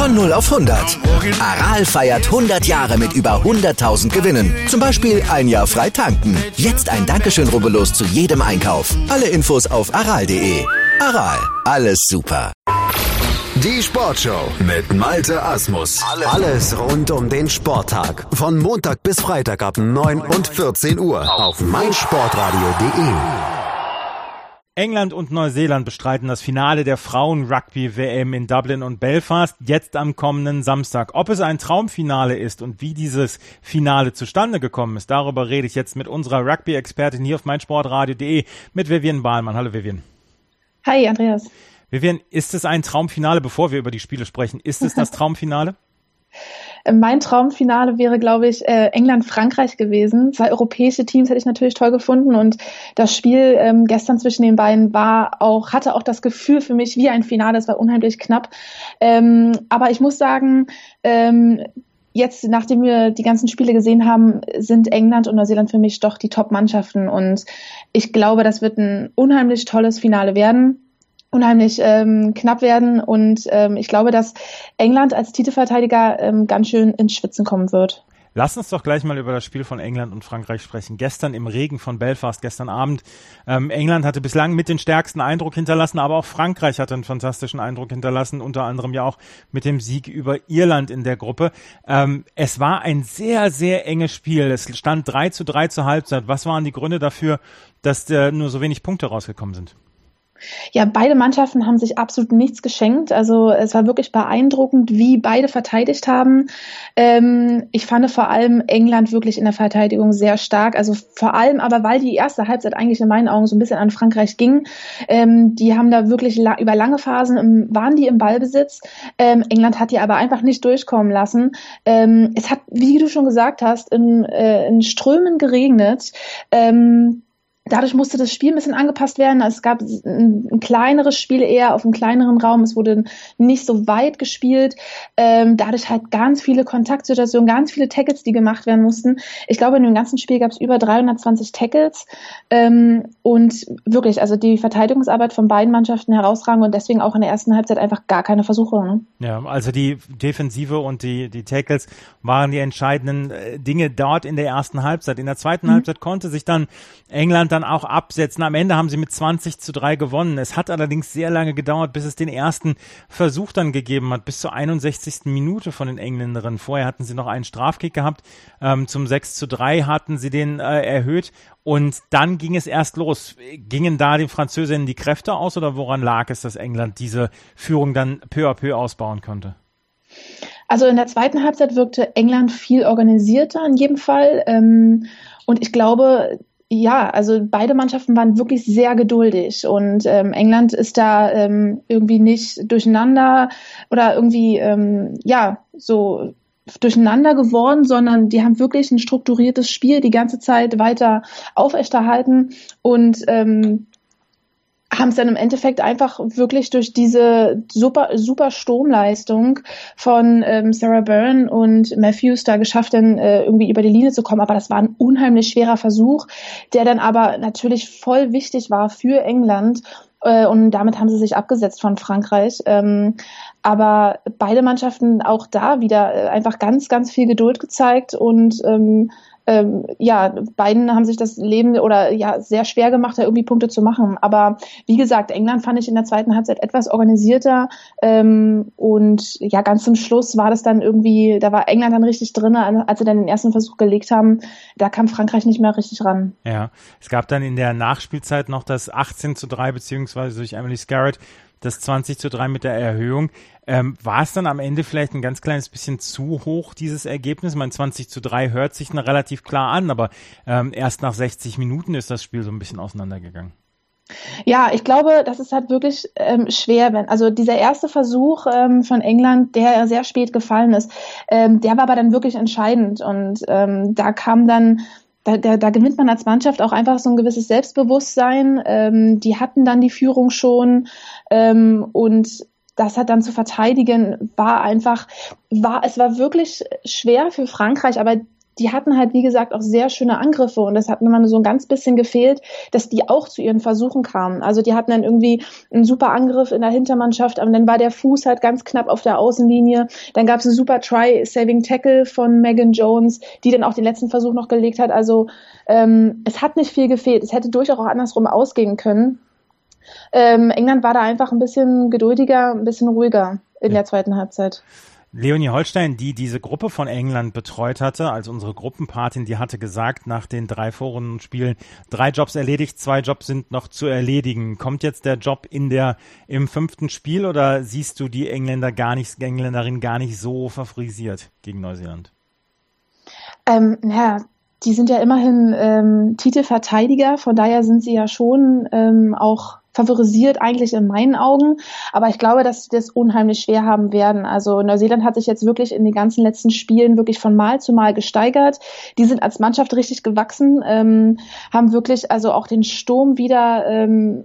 Von 0 auf 100. Aral feiert 100 Jahre mit über 100.000 Gewinnen. Zum Beispiel ein Jahr frei tanken. Jetzt ein Dankeschön, rubbellos zu jedem Einkauf. Alle Infos auf aral.de. Aral, alles super. Die Sportshow mit Malte Asmus. Alles rund um den Sporttag. Von Montag bis Freitag ab 9 und 14 Uhr auf meinsportradio.de. England und Neuseeland bestreiten das Finale der Frauen-Rugby-WM in Dublin und Belfast jetzt am kommenden Samstag. Ob es ein Traumfinale ist und wie dieses Finale zustande gekommen ist, darüber rede ich jetzt mit unserer Rugby-Expertin hier auf meinsportradio.de, mit Vivian Bahlmann. Hallo Vivian. Hi Andreas. Vivian, ist es ein Traumfinale, bevor wir über die Spiele sprechen? Ist es das Traumfinale? Mein Traumfinale wäre, glaube ich, England-Frankreich gewesen. 2 europäische Teams hätte ich natürlich toll gefunden und das Spiel gestern zwischen den beiden hatte auch das Gefühl für mich wie ein Finale. Es war unheimlich knapp. Aber ich muss sagen, jetzt, nachdem wir die ganzen Spiele gesehen haben, sind England und Neuseeland für mich doch die Top-Mannschaften und ich glaube, das wird ein unheimlich tolles Finale werden. Unheimlich knapp werden und ich glaube, dass England als Titelverteidiger ganz schön ins Schwitzen kommen wird. Lass uns doch gleich mal über das Spiel von England und Frankreich sprechen. Gestern im Regen von Belfast, gestern Abend. England hatte bislang mit den stärksten Eindruck hinterlassen, aber auch Frankreich hatte einen fantastischen Eindruck hinterlassen, unter anderem ja auch mit dem Sieg über Irland in der Gruppe. Es war ein sehr, sehr enges Spiel. Es stand 3:3 zur Halbzeit. Was waren die Gründe dafür, dass nur so wenig Punkte rausgekommen sind? Ja, beide Mannschaften haben sich absolut nichts geschenkt. Also es war wirklich beeindruckend, wie beide verteidigt haben. Ich fand vor allem England wirklich in der Verteidigung sehr stark. Also vor allem aber, weil die erste Halbzeit eigentlich in meinen Augen so ein bisschen an Frankreich ging. Die haben da wirklich über lange Phasen waren die im Ballbesitz. England hat die aber einfach nicht durchkommen lassen. Es hat, wie du schon gesagt hast, in Strömen geregnet. Dadurch musste das Spiel ein bisschen angepasst werden. Es gab ein kleineres Spiel eher auf einem kleineren Raum. Es wurde nicht so weit gespielt. Dadurch halt ganz viele Kontaktsituationen, ganz viele Tackles, die gemacht werden mussten. Ich glaube, in dem ganzen Spiel gab es über 320 Tackles. Und wirklich, also die Verteidigungsarbeit von beiden Mannschaften herausragend und deswegen auch in der ersten Halbzeit einfach gar keine Versuche. Ne? Ja, also die Defensive und die Tackles waren die entscheidenden Dinge dort in der ersten Halbzeit. In der zweiten Halbzeit konnte sich dann England dann auch absetzen. Am Ende haben sie mit 20:3 gewonnen. Es hat allerdings sehr lange gedauert, bis es den ersten Versuch dann gegeben hat, bis zur 61. Minute von den Engländerinnen. Vorher hatten sie noch einen Strafkick gehabt. Zum 6:3 hatten sie den erhöht und dann ging es erst los. Gingen da den Französinnen die Kräfte aus oder woran lag es, dass England diese Führung dann peu à peu ausbauen konnte? Also in der zweiten Halbzeit wirkte England viel organisierter in jedem Fall. Und ich glaube, ja, also beide Mannschaften waren wirklich sehr geduldig und England ist da irgendwie nicht durcheinander oder irgendwie so durcheinander geworden, sondern die haben wirklich ein strukturiertes Spiel die ganze Zeit weiter aufrechterhalten und haben es dann im Endeffekt einfach wirklich durch diese super Sturmleistung von Sarah Byrne und Matthews da geschafft, dann irgendwie über die Linie zu kommen. Aber das war ein unheimlich schwerer Versuch, der dann aber natürlich voll wichtig war für England. Und damit haben sie sich abgesetzt von Frankreich. Aber beide Mannschaften auch da wieder einfach ganz, ganz viel Geduld gezeigt und beiden haben sich das Leben sehr schwer gemacht, da irgendwie Punkte zu machen. Aber wie gesagt, England fand ich in der zweiten Halbzeit etwas organisierter und ja, ganz zum Schluss war das dann irgendwie, da war England dann richtig drin, als sie dann den ersten Versuch gelegt haben, da kam Frankreich nicht mehr richtig ran. Ja, es gab dann in der Nachspielzeit noch das 18:3 beziehungsweise durch Emily Scarrett das 20:3 mit der Erhöhung. War es dann am Ende vielleicht ein ganz kleines bisschen zu hoch, dieses Ergebnis? Mein 20:3 hört sich relativ klar an, aber erst nach 60 Minuten ist das Spiel so ein bisschen auseinandergegangen. Ja, ich glaube, das ist halt wirklich schwer, also dieser erste Versuch von England, der sehr spät gefallen ist, der war aber dann wirklich entscheidend und da kam dann Da gewinnt man als Mannschaft auch einfach so ein gewisses Selbstbewusstsein. Die hatten dann die Führung schon und das hat dann zu verteidigen, es war wirklich schwer für Frankreich, aber die hatten halt, wie gesagt, auch sehr schöne Angriffe und das hat mir mal so ein ganz bisschen gefehlt, dass die auch zu ihren Versuchen kamen. Also die hatten dann irgendwie einen super Angriff in der Hintermannschaft, aber dann war der Fuß halt ganz knapp auf der Außenlinie. Dann gab es einen super Try-Saving-Tackle von Megan Jones, die dann auch den letzten Versuch noch gelegt hat. Also es hat nicht viel gefehlt. Es hätte durchaus auch andersrum ausgehen können. England war da einfach ein bisschen geduldiger, ein bisschen ruhiger in der zweiten Halbzeit. Leonie Holstein, die diese Gruppe von England betreut hatte, als unsere Gruppenpatin, die hatte gesagt, nach den 3 Vorrundenspielen, 3 Jobs erledigt, 2 Jobs sind noch zu erledigen. Kommt jetzt der Job im 5. Spiel oder siehst du die Engländerin gar nicht so favorisiert gegen Neuseeland? Die sind ja immerhin Titelverteidiger, von daher sind sie ja schon auch favorisiert eigentlich in meinen Augen, aber ich glaube, dass sie das unheimlich schwer haben werden. Also Neuseeland hat sich jetzt wirklich in den ganzen letzten Spielen wirklich von Mal zu Mal gesteigert. Die sind als Mannschaft richtig gewachsen, haben wirklich also auch den Sturm wieder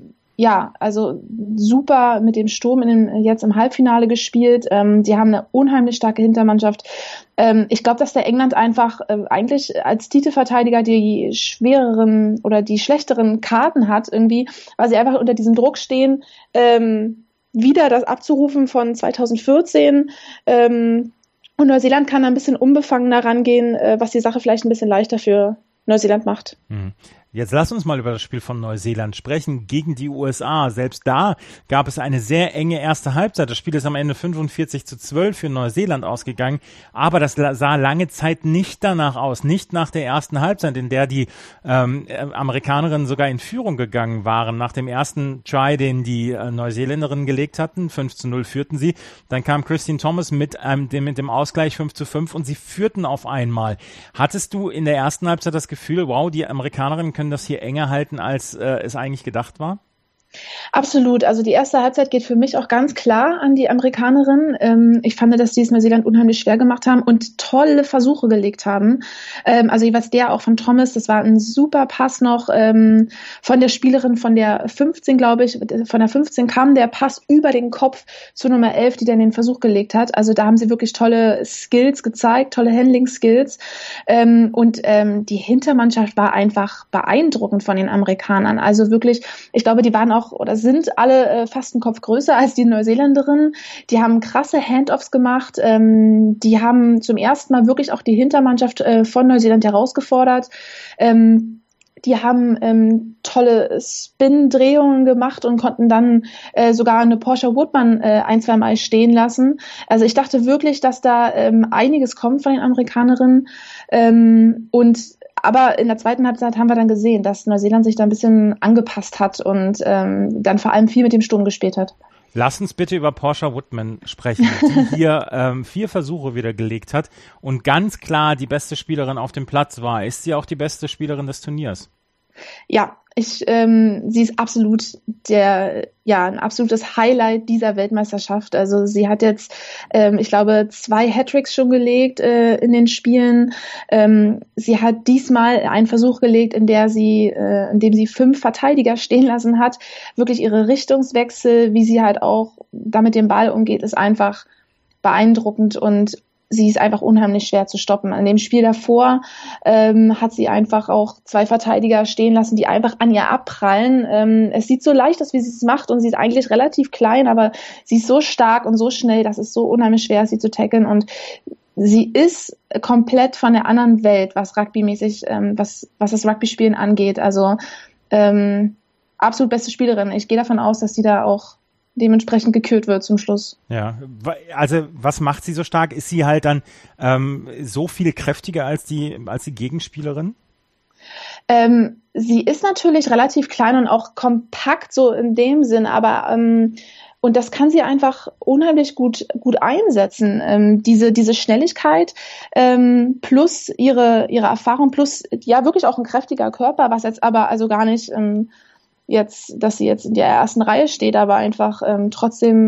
also super mit dem Sturm jetzt im Halbfinale gespielt. Die haben eine unheimlich starke Hintermannschaft. Ich glaube, dass der England einfach eigentlich als Titelverteidiger die schwereren oder die schlechteren Karten hat irgendwie, weil sie einfach unter diesem Druck stehen, wieder das abzurufen von 2014. Und Neuseeland kann da ein bisschen unbefangener rangehen, was die Sache vielleicht ein bisschen leichter für Neuseeland macht. Mhm. Jetzt lass uns mal über das Spiel von Neuseeland sprechen gegen die USA. Selbst da gab es eine sehr enge erste Halbzeit. Das Spiel ist am Ende 45-12 für Neuseeland ausgegangen. Aber das sah lange Zeit nicht danach aus. Nicht nach der ersten Halbzeit, in der die Amerikanerinnen sogar in Führung gegangen waren. Nach dem ersten Try, den die Neuseeländerinnen gelegt hatten, 5-0 führten sie. Dann kam Christine Thomas mit dem Ausgleich 5-5 und sie führten auf einmal. Hattest du in der ersten Halbzeit das Gefühl, wow, die Amerikanerinnen können das hier enger halten, als es eigentlich gedacht war? Absolut. Also die erste Halbzeit geht für mich auch ganz klar an die Amerikanerin. Ich fand, dass die es Neuseeland unheimlich schwer gemacht haben und tolle Versuche gelegt haben. Also jeweils der auch von Thomas, das war ein super Pass noch von der Spielerin von der 15, glaube ich. Von der 15 kam der Pass über den Kopf zur Nummer 11, die dann den Versuch gelegt hat. Also da haben sie wirklich tolle Skills gezeigt, tolle Handling-Skills. Und die Hintermannschaft war einfach beeindruckend von den Amerikanern. Also wirklich, ich glaube, die waren auch oder sind alle fast einen Kopf größer als die Neuseeländerinnen. Die haben krasse Handoffs gemacht. Die haben zum ersten Mal wirklich auch die Hintermannschaft von Neuseeland herausgefordert. Die haben tolle Spin-Drehungen gemacht und konnten dann sogar eine Portia Woodman 1-2 Mal stehen lassen. Also ich dachte wirklich, dass da einiges kommt von den Amerikanerinnen. Aber in der zweiten Halbzeit haben wir dann gesehen, dass Neuseeland sich da ein bisschen angepasst hat und dann vor allem viel mit dem Sturm gespielt hat. Lass uns bitte über Portia Woodman sprechen, die hier 4 Versuche wieder gelegt hat und ganz klar die beste Spielerin auf dem Platz war. Ist sie auch die beste Spielerin des Turniers? Ja, sie ist absolut ein absolutes Highlight dieser Weltmeisterschaft. Also sie hat jetzt, ich glaube, 2 Hattricks schon gelegt in den Spielen. Sie hat diesmal einen Versuch gelegt, in dem sie 5 Verteidiger stehen lassen hat. Wirklich ihre Richtungswechsel, wie sie halt auch da mit dem Ball umgeht, ist einfach beeindruckend und sie ist einfach unheimlich schwer zu stoppen. An dem Spiel davor hat sie einfach auch 2 Verteidiger stehen lassen, die einfach an ihr abprallen. Es sieht so leicht aus, wie sie es macht und sie ist eigentlich relativ klein, aber sie ist so stark und so schnell, dass es so unheimlich schwer ist, sie zu tackeln und sie ist komplett von der anderen Welt, was rugbymäßig, was das Rugby-Spielen angeht. Also absolut beste Spielerin. Ich gehe davon aus, dass sie da auch dementsprechend gekürt wird zum Schluss. Ja, also was macht sie so stark? Ist sie halt dann so viel kräftiger als die Gegenspielerin? Sie ist natürlich relativ klein und auch kompakt so in dem Sinn, aber und das kann sie einfach unheimlich gut einsetzen. Diese Schnelligkeit plus ihre Erfahrung plus ja wirklich auch ein kräftiger Körper, was jetzt aber also gar nicht dass sie jetzt in der ersten Reihe steht, aber einfach trotzdem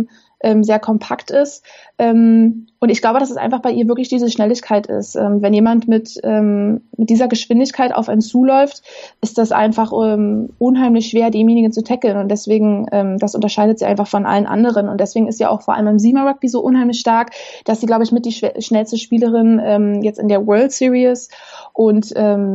sehr kompakt ist. Und ich glaube, dass es einfach bei ihr wirklich diese Schnelligkeit ist. Wenn jemand mit dieser Geschwindigkeit auf einen zuläuft, ist das einfach unheimlich schwer, demjenigen zu tackeln. Und deswegen, das unterscheidet sie einfach von allen anderen. Und deswegen ist sie auch vor allem im Siemer Rugby so unheimlich stark, dass sie, glaube ich, mit die schnellste Spielerin jetzt in der World Series. Und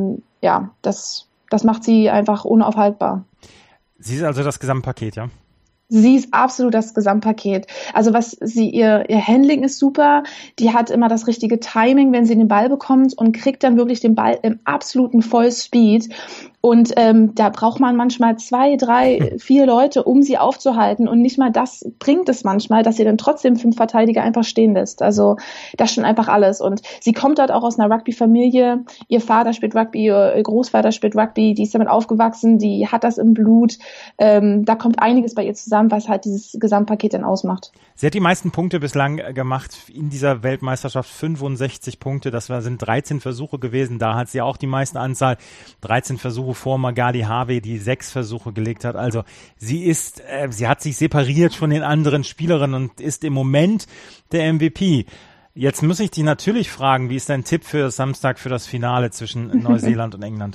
das macht sie einfach unaufhaltbar. Sie ist also das Gesamtpaket, ja? Sie ist absolut das Gesamtpaket. Also ihr Handling ist super. Die hat immer das richtige Timing, wenn sie den Ball bekommt und kriegt dann wirklich den Ball im absoluten Vollspeed. Und da braucht man manchmal 2, 3, 4 Leute, um sie aufzuhalten. Und nicht mal das bringt es manchmal, dass sie dann trotzdem 5 Verteidiger einfach stehen lässt. Also das schon einfach alles. Und sie kommt dort auch aus einer Rugby-Familie. Ihr Vater spielt Rugby, ihr Großvater spielt Rugby. Die ist damit aufgewachsen, die hat das im Blut. Da kommt einiges bei ihr zusammen, was halt dieses Gesamtpaket dann ausmacht. Sie hat die meisten Punkte bislang gemacht in dieser Weltmeisterschaft, 65 Punkte. Das sind 13 Versuche gewesen. Da hat sie auch die meiste Anzahl, 13 Versuche vor Magali Harvey, die 6 Versuche gelegt hat. Also sie hat sich separiert von den anderen Spielerinnen und ist im Moment der MVP. Jetzt muss ich dich natürlich fragen, wie ist dein Tipp für Samstag für das Finale zwischen Neuseeland und England?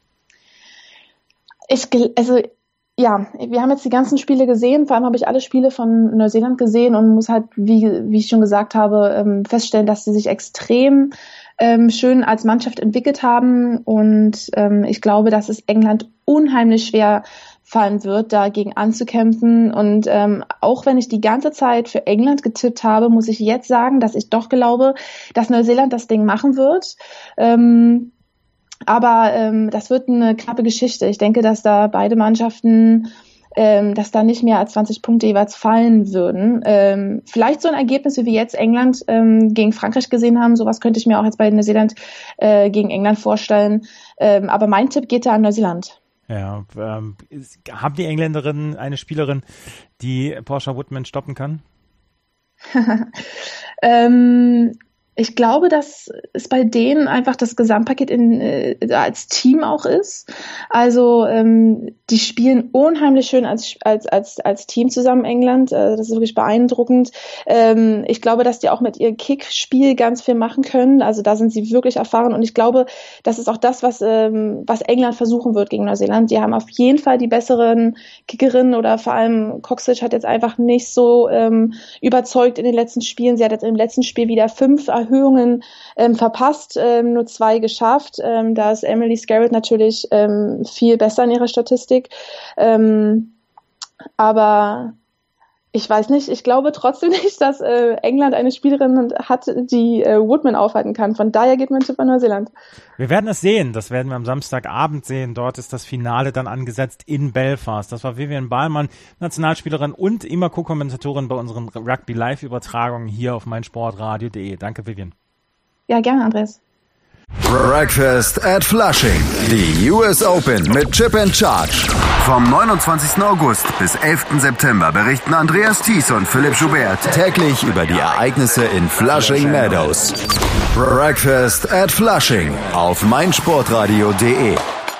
Ja, wir haben jetzt die ganzen Spiele gesehen, vor allem habe ich alle Spiele von Neuseeland gesehen und muss halt, wie ich schon gesagt habe, feststellen, dass sie sich extrem schön als Mannschaft entwickelt haben und ich glaube, dass es England unheimlich schwer fallen wird, dagegen anzukämpfen und auch wenn ich die ganze Zeit für England getippt habe, muss ich jetzt sagen, dass ich doch glaube, dass Neuseeland das Ding machen wird. Aber das wird eine knappe Geschichte. Ich denke, dass da beide Mannschaften, dass da nicht mehr als 20 Punkte jeweils fallen würden. Vielleicht so ein Ergebnis, wie wir jetzt England gegen Frankreich gesehen haben. Sowas könnte ich mir auch jetzt bei Neuseeland gegen England vorstellen. Aber mein Tipp geht da an Neuseeland. Ja, haben die Engländerinnen eine Spielerin, die Portia Woodman stoppen kann? Ich glaube, dass es bei denen einfach das Gesamtpaket als Team auch ist. Also die spielen unheimlich schön als Team zusammen, England. Das ist wirklich beeindruckend. Ich glaube, dass die auch mit ihrem Kickspiel ganz viel machen können. Also da sind sie wirklich erfahren. Und ich glaube, das ist auch das, was England versuchen wird gegen Neuseeland. Die haben auf jeden Fall die besseren Kickerinnen oder vor allem Coxage hat jetzt einfach nicht so überzeugt in den letzten Spielen. Sie hat jetzt im letzten Spiel wieder 5 Erhöhungen verpasst, nur 2 geschafft. Da ist Emily Scarrett natürlich viel besser in ihrer Statistik. Aber ich weiß nicht, ich glaube trotzdem nicht, dass England eine Spielerin hat, die Woodman aufhalten kann. Von daher geht mein Tipp an Neuseeland. Wir werden es sehen, das werden wir am Samstagabend sehen. Dort ist das Finale dann angesetzt in Belfast. Das war Vivian Bahlmann, Nationalspielerin und immer Co-Kommentatorin bei unseren Rugby-Live-Übertragungen hier auf meinsportradio.de. Danke, Vivian. Ja, gerne, Andreas. Breakfast at Flushing. Die US Open mit Chip and Charge. Vom 29. August bis 11. September berichten Andreas Thies und Philipp Joubert täglich über die Ereignisse in Flushing Meadows. Breakfast at Flushing auf meinsportradio.de.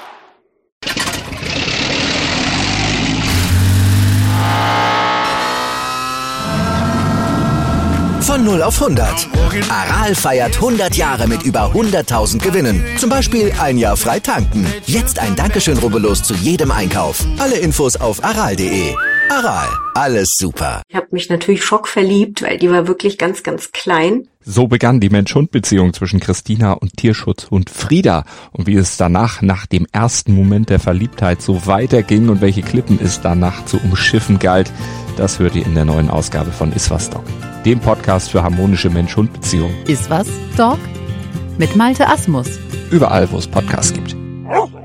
Von 0 auf 100. Aral feiert 100 Jahre mit über 100.000 Gewinnen. Zum Beispiel ein Jahr frei tanken. Jetzt ein Dankeschön, rubbellos zu jedem Einkauf. Alle Infos auf aral.de. Aral, alles super. Ich habe mich natürlich schockverliebt, weil die war wirklich ganz, ganz klein. So begann die Mensch-Hund-Beziehung zwischen Christina und Tierschutzhund Frieda. Und wie es danach, nach dem ersten Moment der Verliebtheit, so weiterging und welche Klippen es danach zu umschiffen galt, das hört ihr in der neuen Ausgabe von Iswas Dog, dem Podcast für harmonische Mensch-Hund-Beziehungen. Iswas Dog mit Malte Asmus. Überall, wo es Podcasts gibt.